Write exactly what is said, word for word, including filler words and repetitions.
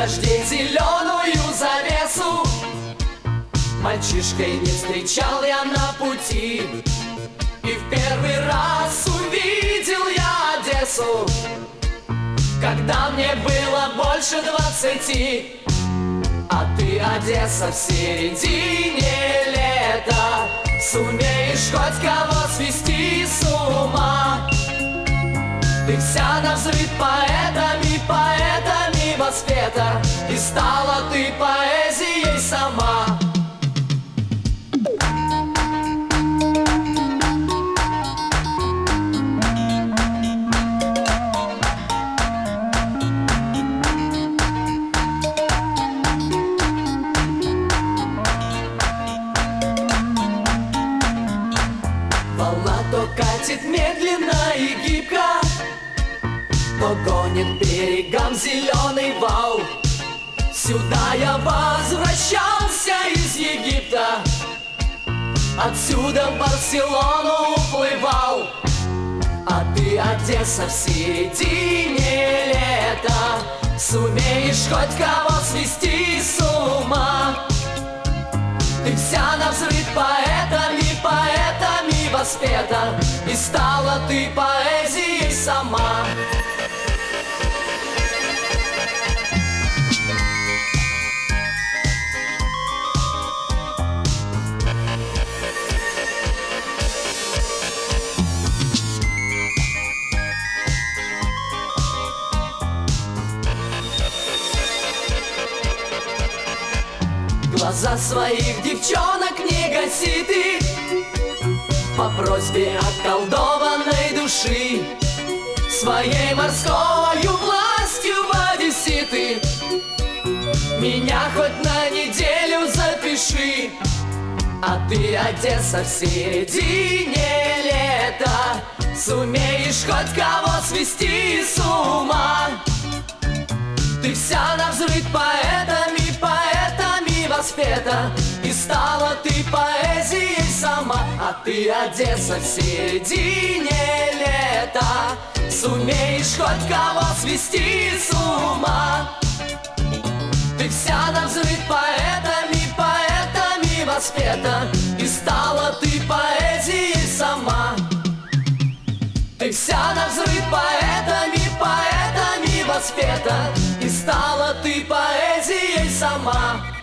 дождей зеленую завесу. Мальчишкой не встречал я на пути, и в первый раз увидел я Одессу, когда мне было больше двадцати. А ты, Одесса, в середине лета сумеешь хоть кого свести с ума. Ты вся навзрыд поэтами, поэтами воспета, и стала ты поэзией сама. Волна то катит медленно и гибко, то гонит берегам зеленый вал. Сюда я возвращался из Египта, отсюда в Барселону уплывал. А ты, Одесса, в середине лета сумеешь хоть кого свести с ума. Ты вся навзрыд поэтами, поэтами воспета, и стала ты поэзией сама. Глаза своих девчонок не гаси ты по просьбе околдованной души. Своей морскою властью в одесситы меня хоть на неделю запиши. А ты, Одесса, в середине лета сумеешь хоть кого свести с ума. Ты вся навзрыд поэтами, поэтами воспета, и стала ты поэзией сама. А ты, Одесса, в середине лета сумеешь хоть кого свести с ума. Ты вся навзрыд поэтами, поэтами воспета, и стала ты поэзией сама. Ты вся навзрыд поэтами, поэтами воспета, и стала ты поэзией сама.